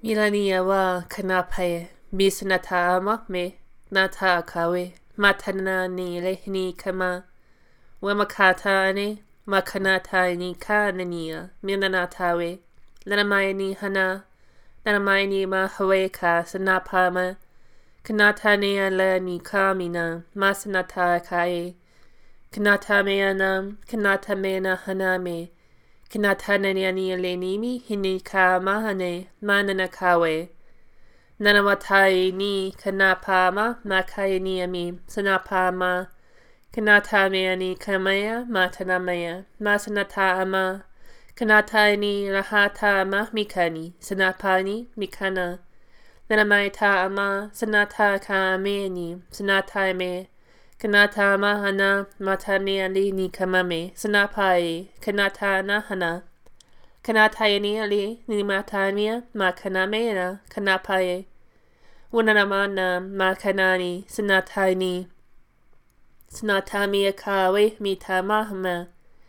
Milania wa kanapaye bisnata me nata kawe matana ni lehni kama wamakata ne makanata ni kanania minanatawe lanamaini hana lanamaini ma haweka sanapama kanata ne ala ni kamina masanata kae kanata meana kanata mena haname Kinatana ni lenimi hini ka mahane manana kawe. Nanawatai ni kanapama makai ni ami sanapama. Kanatame ni kamaya matanamaya masanata ama. Kanatai ni rahata mahmikani sanapani mikana. Nanamaita ama sanata ka ameni sanatai me. Kanata mahana matani ali ni kamame sanapai kanata nahana kanata ni ali ni matania makaname na kanapaye unanamana makanani sanatani sanatami kawe mita mahama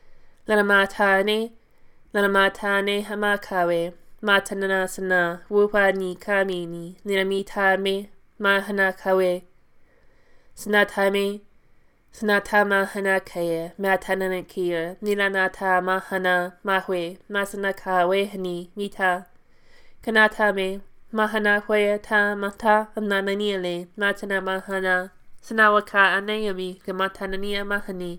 lanamatane hamakawe matanana sana wupani kamini ninamitame mahana kawe Sanatama hana kaya, matananakia, nilanata mahana, mahwe, masanaka wehani, mita. Kanatame, mahana kwaya ta mata, nananiele, matana mahana, sanawaka anayami, kamatanania mahani.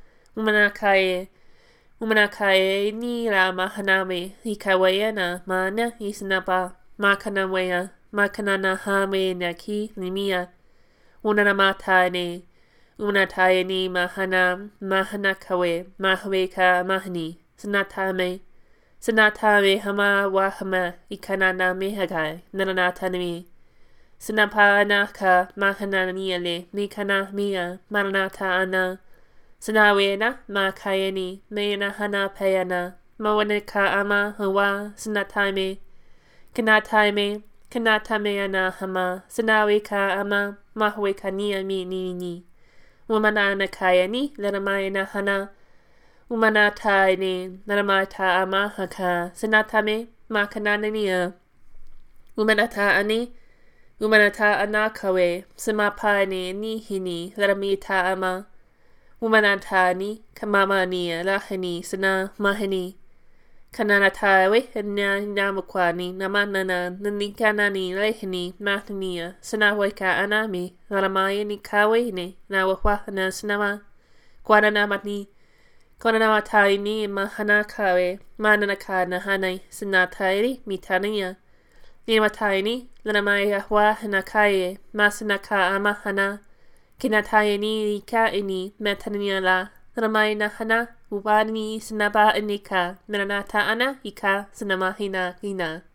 Umanakaye, ni la mahaname, ikawayana, mana, isanapa, makanawaya, makanana hame naki, nimia. Unanamatane. Unataye ni mahana kawe, mahweka mahani, sanatame hama wahama, ikanana mehagai, nananatanami. Sanapanaka mahana niale, mikana mia, maranata ana. Sanawena, makayeni, mena hana payana, mawaneka ama hawa, sanatame. Kanatame ana hama, sanaweka ama, mahweka nia ni. Umanana kayani, lanamaina hana. Umanatai ni, lanamaita ama haka, sanatame, makananania. Umanata anakawe, samapani ni hini, lanamita ama. Umanatani, kamamania, lahani, sana, mahani. Kananatawe, namakwani, namanana, nanikanani, lehani, matania, sanaweka anami, lalamaya ni kawe ni, nawahana sanama, kwananamatani ni mahanakawe, mananaka na hanay, sanatayri, mitania, nimatayni, lanamaya wahanakaye, masanaka amahana, kinatayni kaini, matania la, Lanamay na hana, ubani sanaba anika, menanata ana, ika, sanamahina, ina.